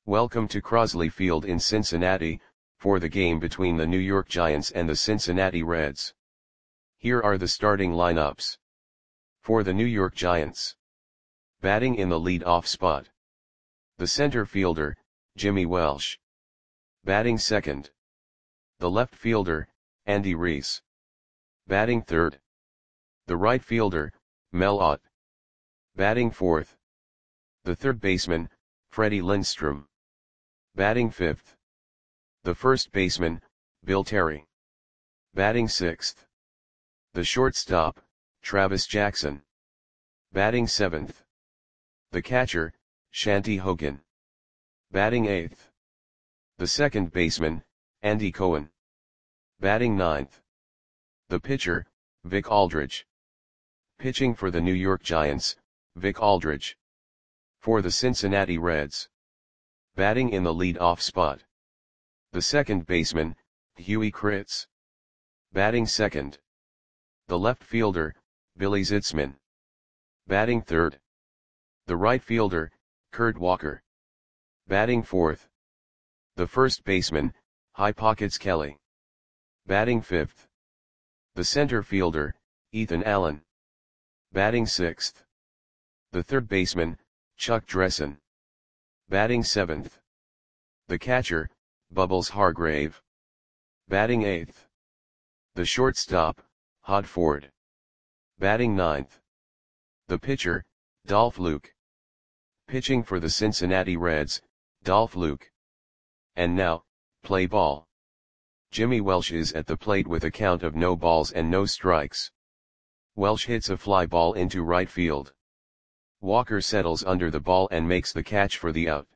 Welcome to Crosley Field in Cincinnati, for the game between the New York Giants and the Cincinnati Reds. Here are the starting lineups. For the New York Giants. Batting in the lead-off spot. The center fielder, Jimmy Welsh. Batting second. The left fielder, Andy Reese. Batting third. The right fielder, Mel Ott. Batting fourth. The third baseman, Freddie Lindstrom. Batting fifth. The first baseman, Bill Terry. Batting sixth. The shortstop, Travis Jackson. Batting seventh. The catcher, Shanty Hogan. Batting eighth. The second baseman, Andy Cohen. Batting ninth. The pitcher, Vic Aldridge. Pitching for the New York Giants, Vic Aldridge. For the Cincinnati Reds. Batting in the lead-off spot. The second baseman, Huey Kritz. Batting second. The left fielder, Billy Zitzman. Batting third. The right fielder, Kurt Walker. Batting fourth. The first baseman, High Pockets Kelly. Batting fifth. The center fielder, Ethan Allen. Batting sixth. The third baseman, Chuck Dressen. Batting seventh. The catcher, Bubbles Hargrave. Batting eighth. The shortstop, Hod Ford. Batting ninth. The pitcher, Dolph Luke. Pitching for the Cincinnati Reds, Dolph Luke. And now, play ball. Jimmy Welsh is at the plate with a count of no balls and no strikes. Welsh hits a fly ball into right field. Walker settles under the ball and makes the catch for the out.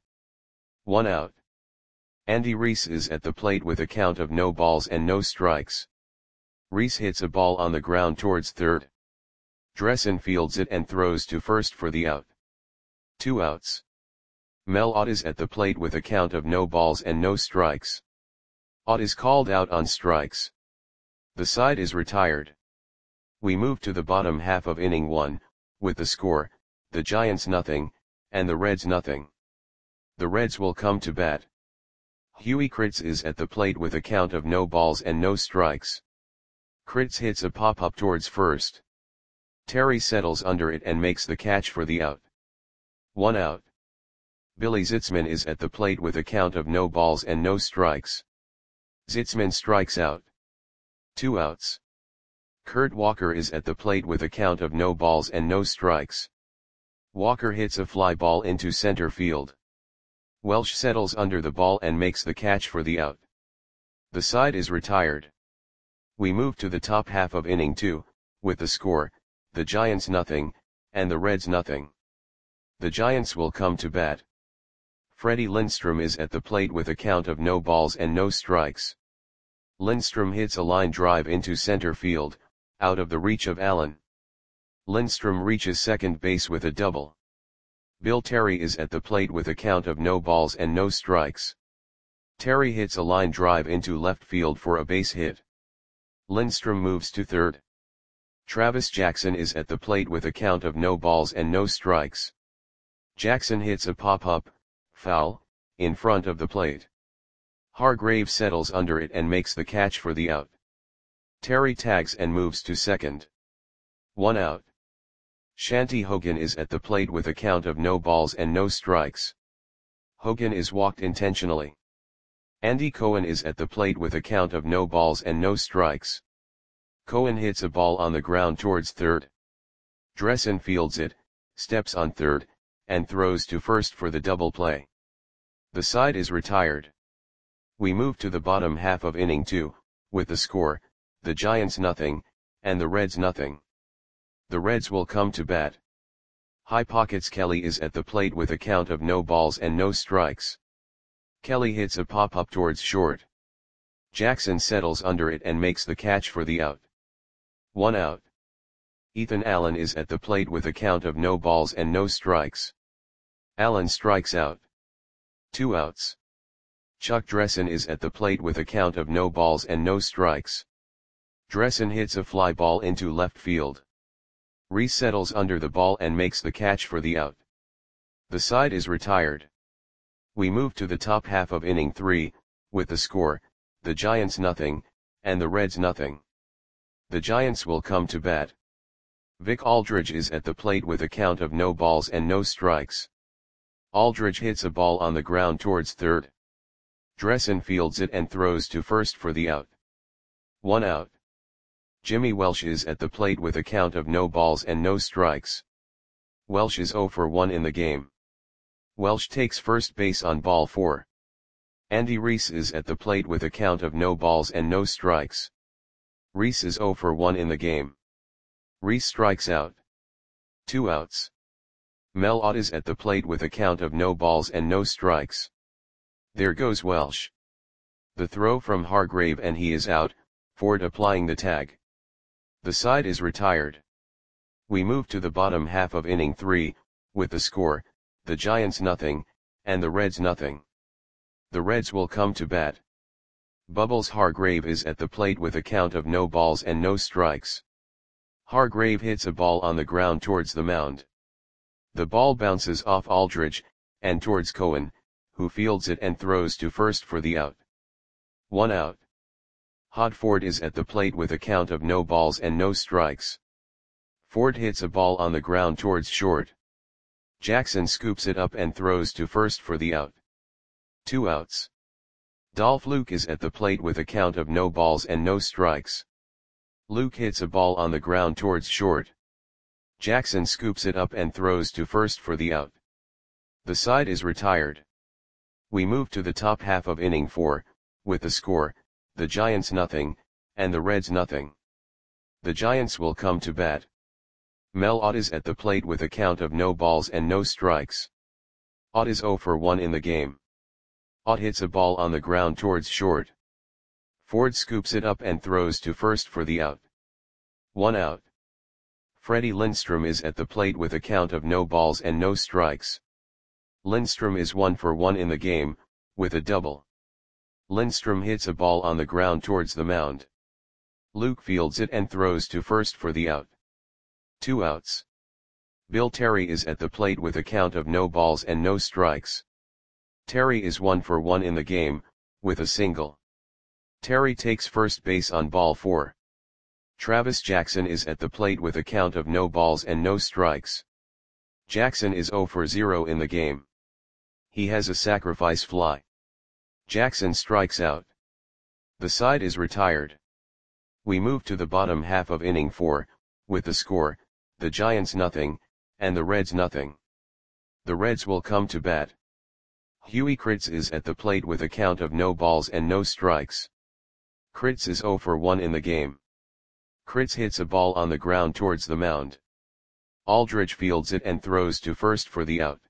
1 out. Andy Reese is at the plate with a count of no balls and no strikes. Reese hits a ball on the ground towards third. Dressen fields it and throws to first for the out. 2 outs. Mel Ott is at the plate with a count of no balls and no strikes. Ott is called out on strikes. The side is retired. We move to the bottom half of inning 1, with the score, the Giants nothing, and the Reds nothing. The Reds will come to bat. Huey Kritz is at the plate with a count of no balls and no strikes. Kritz hits a pop-up towards first. Terry settles under it and makes the catch for the out. 1 out. Billy Zitzman is at the plate with a count of no balls and no strikes. Zitzman strikes out. 2 outs. Kurt Walker is at the plate with a count of no balls and no strikes. Walker hits a fly ball into center field. Welsh settles under the ball and makes the catch for the out. The side is retired. We move to the top half of inning 2, with the score, the Giants nothing, and the Reds nothing. The Giants will come to bat. Freddie Lindstrom is at the plate with a count of no balls and no strikes. Lindstrom hits a line drive into center field, out of the reach of Allen. Lindstrom reaches second base with a double. Bill Terry is at the plate with a count of no balls and no strikes. Terry hits a line drive into left field for a base hit. Lindstrom moves to third. Travis Jackson is at the plate with a count of no balls and no strikes. Jackson hits a pop-up, foul, in front of the plate. Hargrave settles under it and makes the catch for the out. Terry tags and moves to second. 1 out. Shanty Hogan is at the plate with a count of no balls and no strikes. Hogan is walked intentionally. Andy Cohen is at the plate with a count of no balls and no strikes. Cohen hits a ball on the ground towards third. Dressen fields it, steps on third, and throws to first for the double play. The side is retired. We move to the bottom half of inning 2, with the score, the Giants nothing, and the Reds nothing. The Reds will come to bat. High Pockets Kelly is at the plate with a count of no balls and no strikes. Kelly hits a pop-up towards short. Jackson settles under it and makes the catch for the out. 1 out. Ethan Allen is at the plate with a count of no balls and no strikes. Allen strikes out. 2 outs. Chuck Dressen is at the plate with a count of no balls and no strikes. Dressen hits a fly ball into left field. Reese settles under the ball and makes the catch for the out. The side is retired. We move to the top half of inning 3, with the score, the Giants nothing, and the Reds nothing. The Giants will come to bat. Vic Aldridge is at the plate with a count of no balls and no strikes. Aldridge hits a ball on the ground towards third. Dressen fields it and throws to first for the out. 1 out. Jimmy Welsh is at the plate with a count of no balls and no strikes. Welsh is 0 for 1 in the game. Welsh takes first base on ball 4. Andy Reese is at the plate with a count of no balls and no strikes. Reese is 0 for 1 in the game. Reese strikes out. 2 outs. Mel Ott is at the plate with a count of no balls and no strikes. There goes Welsh. The throw from Hargrave and he is out, Ford applying the tag. The side is retired. We move to the bottom half of inning 3, with the score, the Giants nothing, and the Reds nothing. The Reds will come to bat. Bubbles Hargrave is at the plate with a count of no balls and no strikes. Hargrave hits a ball on the ground towards the mound. The ball bounces off Aldridge, and towards Cohen, who fields it and throws to first for the out. 1 out. Ford is at the plate with a count of no balls and no strikes. Ford hits a ball on the ground towards short. Jackson scoops it up and throws to first for the out. 2 outs. Dolph Luke is at the plate with a count of no balls and no strikes. Luke hits a ball on the ground towards short. Jackson scoops it up and throws to first for the out. The side is retired. We move to the top half of inning 4, with the score, the Giants nothing, and the Reds nothing. The Giants will come to bat. Mel Ott is at the plate with a count of no balls and no strikes. Ott is 0 for 1 in the game. Ott hits a ball on the ground towards short. Ford scoops it up and throws to first for the out. 1 out. Freddie Lindstrom is at the plate with a count of no balls and no strikes. Lindstrom is 1 for 1 in the game, with a double. Lindstrom hits a ball on the ground towards the mound. Luke fields it and throws to first for the out. 2 outs. Bill Terry is at the plate with a count of no balls and no strikes. Terry is 1 for 1 in the game, with a single. Terry takes first base on ball 4. Travis Jackson is at the plate with a count of no balls and no strikes. Jackson is 0 for 0 in the game. He has a sacrifice fly. Jackson strikes out. The side is retired. We move to the bottom half of inning 4, with the score, the Giants nothing, and the Reds nothing. The Reds will come to bat. Huey Kritz is at the plate with a count of no balls and no strikes. Kritz is 0 for 1 in the game. Kritz hits a ball on the ground towards the mound. Aldridge fields it and throws to first for the out.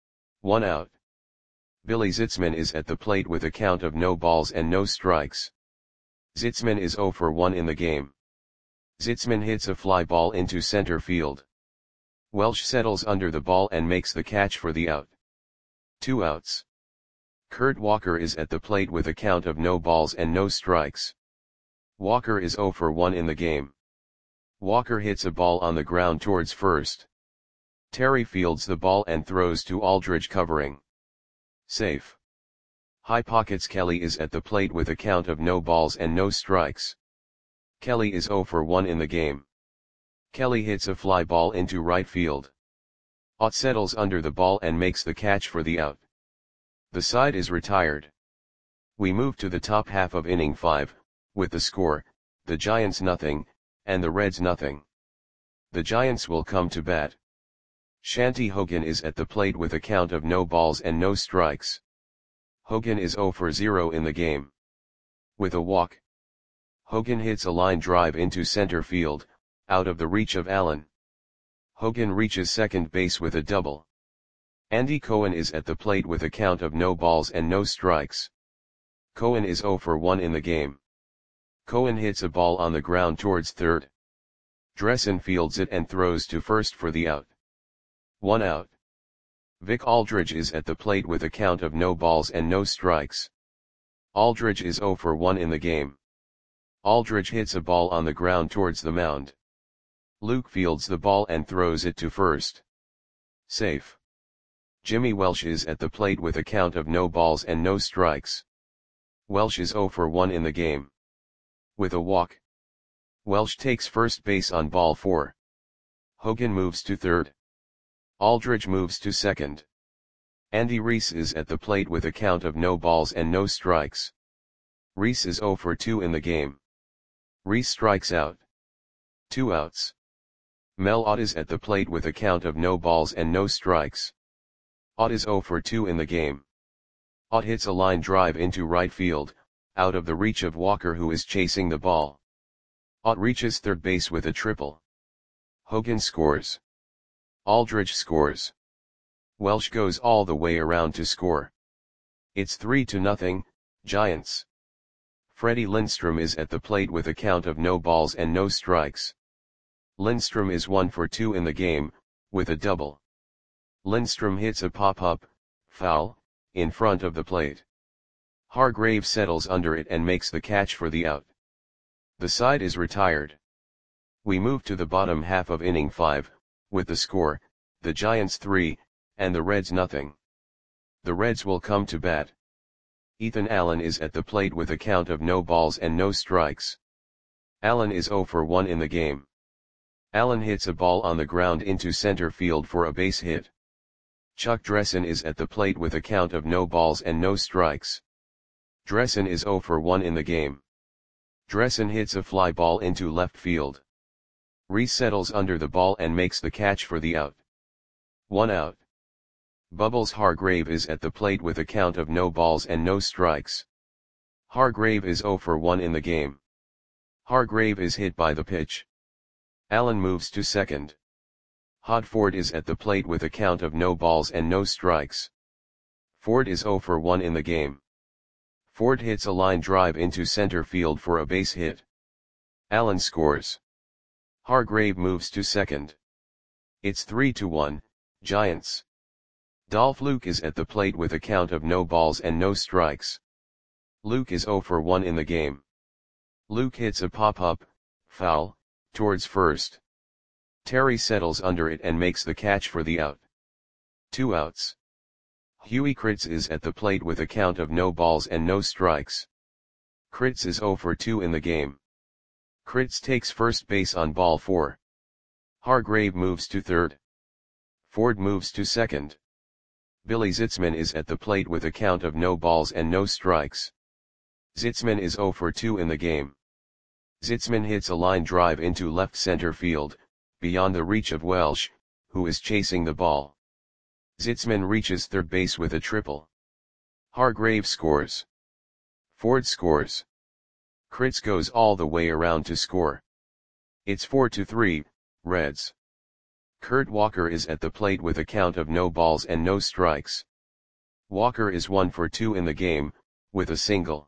1 out. Billy Zitzman is at the plate with a count of no balls and no strikes. Zitzman is 0 for 1 in the game. Zitzman hits a fly ball into center field. Welsh settles under the ball and makes the catch for the out. 2 outs. Kurt Walker is at the plate with a count of no balls and no strikes. Walker is 0 for 1 in the game. Walker hits a ball on the ground towards first. Terry fields the ball and throws to Aldridge covering. Safe. High Pockets Kelly is at the plate with a count of no balls and no strikes. Kelly is 0 for 1 in the game. Kelly hits a fly ball into right field. Ott settles under the ball and makes the catch for the out. The side is retired. We move to the top half of inning 5, with the score, the Giants nothing, and the Reds nothing. The Giants will come to bat. Shanty Hogan is at the plate with a count of no balls and no strikes. Hogan is 0 for 0 in the game. With a walk. Hogan hits a line drive into center field, out of the reach of Allen. Hogan reaches second base with a double. Andy Cohen is at the plate with a count of no balls and no strikes. Cohen is 0 for 1 in the game. Cohen hits a ball on the ground towards third. Dressen fields it and throws to first for the out. 1 out. Vic Aldridge is at the plate with a count of no balls and no strikes. Aldridge is 0 for 1 in the game. Aldridge hits a ball on the ground towards the mound. Luke fields the ball and throws it to first. Safe. Jimmy Welsh is at the plate with a count of no balls and no strikes. Welsh is 0 for 1 in the game. With a walk, Welsh takes first base on ball 4. Hogan moves to third. Aldridge moves to second. Andy Reese is at the plate with a count of no balls and no strikes. Reese is 0 for 2 in the game. Reese strikes out. 2 outs. Mel Ott is at the plate with a count of no balls and no strikes. Ott is 0 for 2 in the game. Ott hits a line drive into right field, out of the reach of Walker, who is chasing the ball. Ott reaches third base with a triple. Hogan scores. Aldridge scores. Welsh goes all the way around to score. It's 3-0, Giants. Freddie Lindstrom is at the plate with a count of no balls and no strikes. Lindstrom is 1 for 2 in the game, with a double. Lindstrom hits a pop-up, foul, in front of the plate. Hargrave settles under it and makes the catch for the out. The side is retired. We move to the bottom half of inning 5, with the score, the Giants 3, and the Reds nothing. The Reds will come to bat. Ethan Allen is at the plate with a count of no balls and no strikes. Allen is 0 for 1 in the game. Allen hits a ball on the ground into center field for a base hit. Chuck Dressen is at the plate with a count of no balls and no strikes. Dressen is 0 for 1 in the game. Dressen hits a fly ball into left field. Reese settles under the ball and makes the catch for the out. 1 out. Bubbles Hargrave is at the plate with a count of no balls and no strikes. Hargrave is 0 for 1 in the game. Hargrave is hit by the pitch. Allen moves to second. Hod Ford is at the plate with a count of no balls and no strikes. Ford is 0 for 1 in the game. Ford hits a line drive into center field for a base hit. Allen scores. Hargrave moves to second. It's 3-1, Giants. Dolph Luke is at the plate with a count of no balls and no strikes. Luke is 0 for 1 in the game. Luke hits a pop-up, foul, towards first. Terry settles under it and makes the catch for the out. 2 outs. Huey Kritz is at the plate with a count of no balls and no strikes. Kritz is 0 for 2 in the game. Kritz takes first base on ball 4. Hargrave moves to third. Ford moves to second. Billy Zitzman is at the plate with a count of no balls and no strikes. Zitzman is 0 for 2 in the game. Zitzman hits a line drive into left center field, beyond the reach of Welsh, who is chasing the ball. Zitzman reaches third base with a triple. Hargrave scores. Ford scores. Kritz goes all the way around to score. It's 4-3, Reds. Kurt Walker is at the plate with a count of no balls and no strikes. Walker is 1 for 2 in the game, with a single.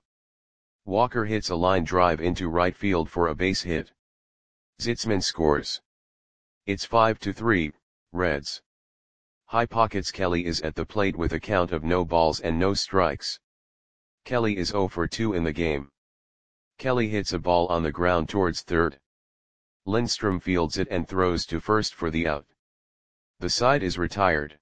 Walker hits a line drive into right field for a base hit. Zitzman scores. It's 5-3, Reds. High Pockets Kelly is at the plate with a count of no balls and no strikes. Kelly is 0 for 2 in the game. Kelly hits a ball on the ground towards third. Lindstrom fields it and throws to first for the out. The side is retired.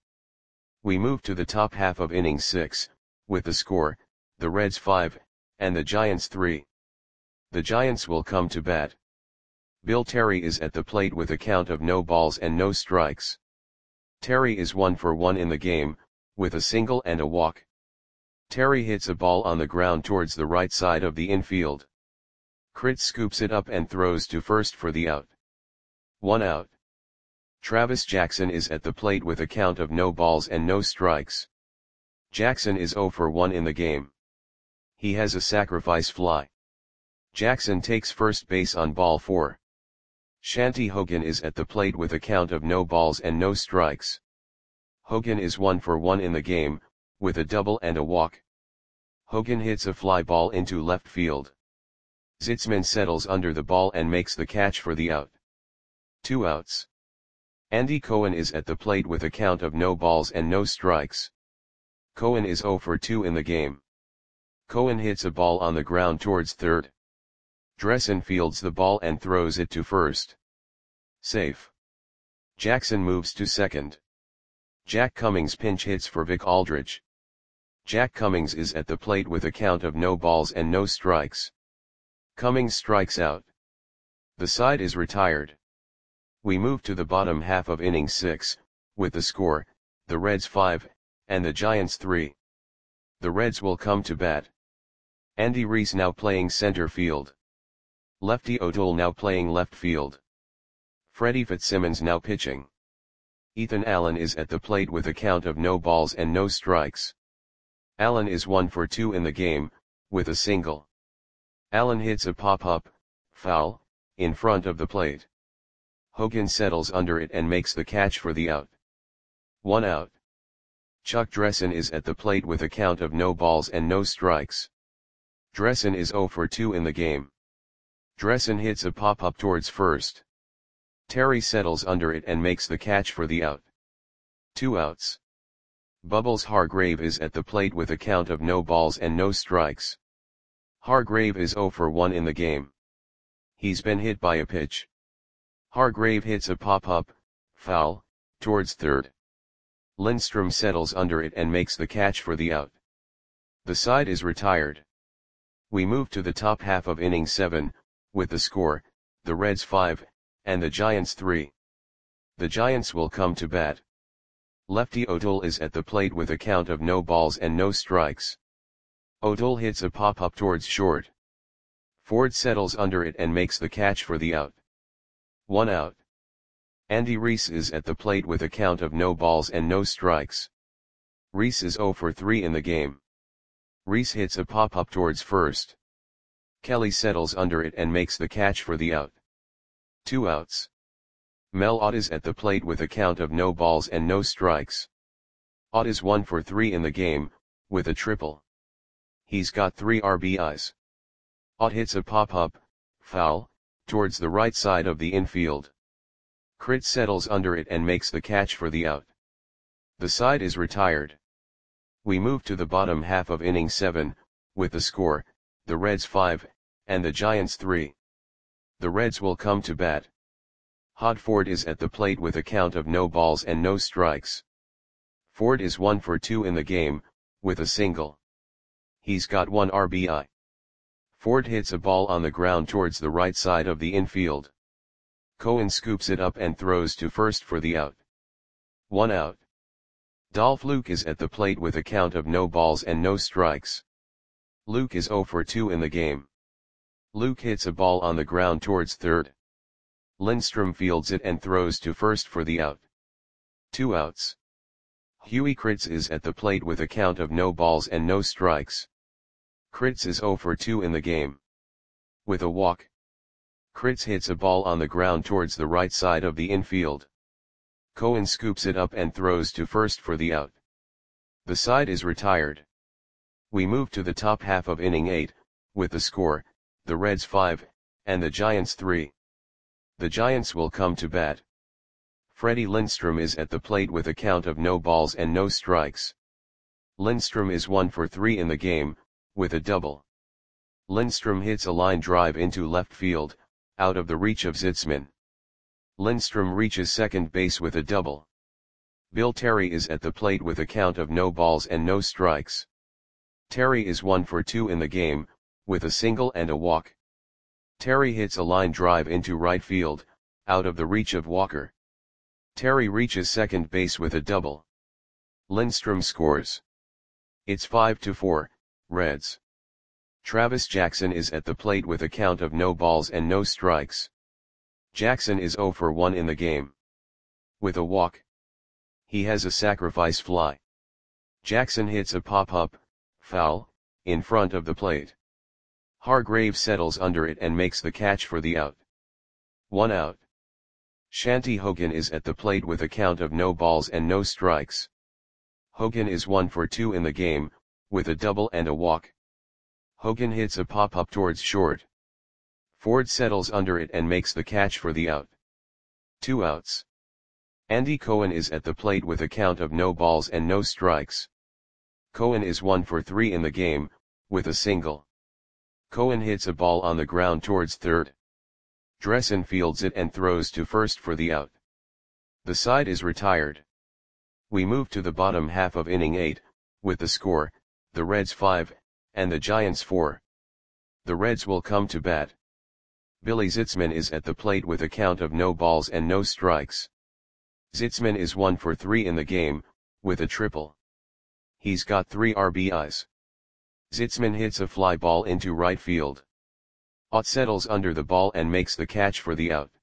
We move to the top half of inning 6, with the score, the Reds 5, and the Giants 3. The Giants will come to bat. Bill Terry is at the plate with a count of no balls and no strikes. Terry is 1 for 1 in the game, with a single and a walk. Terry hits a ball on the ground towards the right side of the infield. Kritz scoops it up and throws to first for the out. 1 out. Travis Jackson is at the plate with a count of no balls and no strikes. Jackson is 0 for 1 in the game. He has a sacrifice fly. Jackson takes first base on ball 4. Shanty Hogan is at the plate with a count of no balls and no strikes. Hogan is 1 for 1 in the game, with a double and a walk. Hogan hits a fly ball into left field. Zitzman settles under the ball and makes the catch for the out. 2 outs. Andy Cohen is at the plate with a count of no balls and no strikes. Cohen is 0 for 2 in the game. Cohen hits a ball on the ground towards third. Dressen fields the ball and throws it to first. Safe. Jackson moves to second. Jack Cummings pinch hits for Vic Aldridge. Jack Cummings is at the plate with a count of no balls and no strikes. Cummings strikes out. The side is retired. We move to the bottom half of inning 6, with the score, the Reds 5, and the Giants 3. The Reds will come to bat. Andy Reese now playing center field. Lefty O'Toole now playing left field. Freddie Fitzsimmons now pitching. Ethan Allen is at the plate with a count of no balls and no strikes. Allen is 1 for 2 in the game, with a single. Allen hits a pop-up, foul, in front of the plate. Hogan settles under it and makes the catch for the out. 1 out. Chuck Dressen is at the plate with a count of no balls and no strikes. Dressen is 0 for 2 in the game. Dressen hits a pop-up towards first. Terry settles under it and makes the catch for the out. 2 outs. Bubbles Hargrave is at the plate with a count of no balls and no strikes. Hargrave is 0 for 1 in the game. He's been hit by a pitch. Hargrave hits a pop-up, foul, towards third. Lindstrom settles under it and makes the catch for the out. The side is retired. We move to the top half of inning 7, with the score, the Reds 5, and the Giants 3. The Giants will come to bat. Lefty O'Toole is at the plate with a count of no balls and no strikes. O'Toole hits a pop-up towards short. Ford settles under it and makes the catch for the out. 1 out. Andy Reese is at the plate with a count of no balls and no strikes. Reese is 0 for 3 in the game. Reese hits a pop-up towards first. Kelly settles under it and makes the catch for the out. 2 outs. Mel Ott is at the plate with a count of no balls and no strikes. Ott is 1 for 3 in the game, with a triple. He's got 3 RBIs. Ott hits a pop-up, foul, towards the right side of the infield. Crit settles under it and makes the catch for the out. The side is retired. We move to the bottom half of inning 7, with the score, the Reds 5, and the Giants 3. The Reds will come to bat. Hod Ford is at the plate with a count of no balls and no strikes. Ford is 1 for 2 in the game, with a single. He's got 1 RBI. Ford hits a ball on the ground towards the right side of the infield. Cohen scoops it up and throws to first for the out. 1 out. Dolph Luke is at the plate with a count of no balls and no strikes. Luke is 0 for 2 in the game. Luke hits a ball on the ground towards third. Lindstrom fields it and throws to first for the out. 2 outs. Huey Kritz is at the plate with a count of no balls and no strikes. Kritz is 0 for 2 in the game. With a walk. Kritz hits a ball on the ground towards the right side of the infield. Cohen scoops it up and throws to first for the out. The side is retired. We move to the top half of inning 8, with the score, the Reds 5, and the Giants 3. The Giants will come to bat. Freddie Lindstrom is at the plate with a count of no balls and no strikes. Lindstrom is 1 for 3 in the game, with a double. Lindstrom hits a line drive into left field, out of the reach of Zitzman. Lindstrom reaches second base with a double. Bill Terry is at the plate with a count of no balls and no strikes. Terry is 1 for 2 in the game, with a single and a walk. Terry hits a line drive into right field, out of the reach of Walker. Terry reaches second base with a double. Lindstrom scores. It's 5-4, Reds. Travis Jackson is at the plate with a count of no balls and no strikes. Jackson is 0 for 1 in the game. With a walk. He has a sacrifice fly. Jackson hits a pop-up, foul, in front of the plate. Hargrave settles under it and makes the catch for the out. 1 out. Shanty Hogan is at the plate with a count of no balls and no strikes. Hogan is 1 for 2 in the game, with a double and a walk. Hogan hits a pop-up towards short. Ford settles under it and makes the catch for the out. 2 outs. Andy Cohen is at the plate with a count of no balls and no strikes. Cohen is 1 for 3 in the game, with a single. Cohen hits a ball on the ground towards third. Dressen fields it and throws to first for the out. The side is retired. We move to the bottom half of inning 8, with the score, the Reds 5, and the Giants 4. The Reds will come to bat. Billy Zitzman is at the plate with a count of no balls and no strikes. Zitzman is 1 for 3 in the game, with a triple. He's got 3 RBIs. Zitzman hits a fly ball into right field. Ott settles under the ball and makes the catch for the out.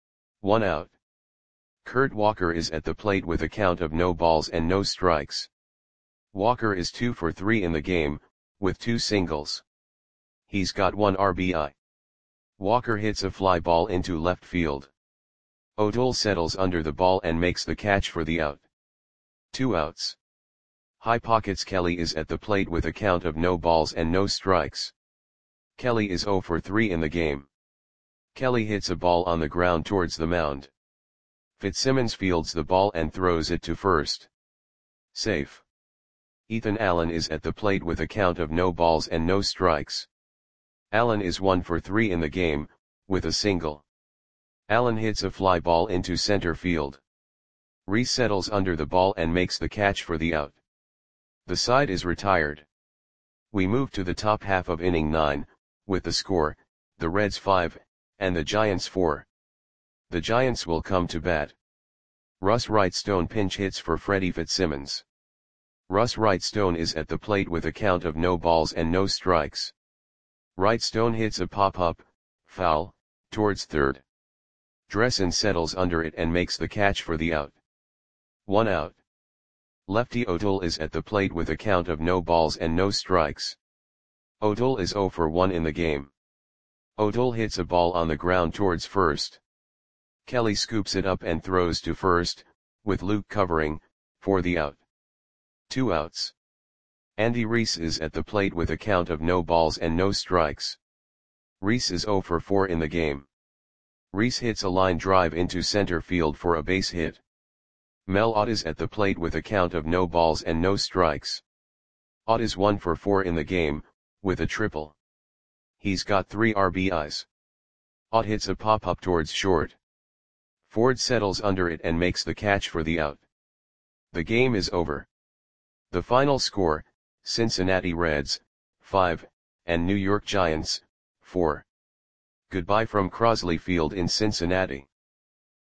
1 out. Kurt Walker is at the plate with a count of no balls and no strikes. Walker is 2 for 3 in the game, with 2 singles. He's got 1 RBI. Walker hits a fly ball into left field. O'Toole settles under the ball and makes the catch for the out. 2 outs. High Pockets Kelly is at the plate with a count of no balls and no strikes. Kelly is 0 for 3 in the game. Kelly hits a ball on the ground towards the mound. Fitzsimmons fields the ball and throws it to first. Safe. Ethan Allen is at the plate with a count of no balls and no strikes. Allen is 1 for 3 in the game, with a single. Allen hits a fly ball into center field. Reese settles under the ball and makes the catch for the out. The side is retired. We move to the top half of inning 9, with the score, the Reds 5, and the Giants 4. The Giants will come to bat. Russ Wrightstone pinch hits for Freddie Fitzsimmons. Russ Wrightstone is at the plate with a count of no balls and no strikes. Wrightstone hits a pop-up, foul, towards third. Dressen settles under it and makes the catch for the out. 1 out. Lefty O'Toole is at the plate with a count of no balls and no strikes. O'Toole is 0 for 1 in the game. O'Toole hits a ball on the ground towards first. Kelly scoops it up and throws to first, with Luke covering, for the out. 2 outs. Andy Reese is at the plate with a count of no balls and no strikes. Reese is 0 for 4 in the game. Reese hits a line drive into center field for a base hit. Mel Ott is at the plate with a count of no balls and no strikes. Ott is 1 for 4 in the game, with a triple. He's got 3 RBIs. Ott hits a pop-up towards short. Ford settles under it and makes the catch for the out. The game is over. The final score, Cincinnati Reds, 5, and New York Giants, 4. Goodbye from Crosley Field in Cincinnati.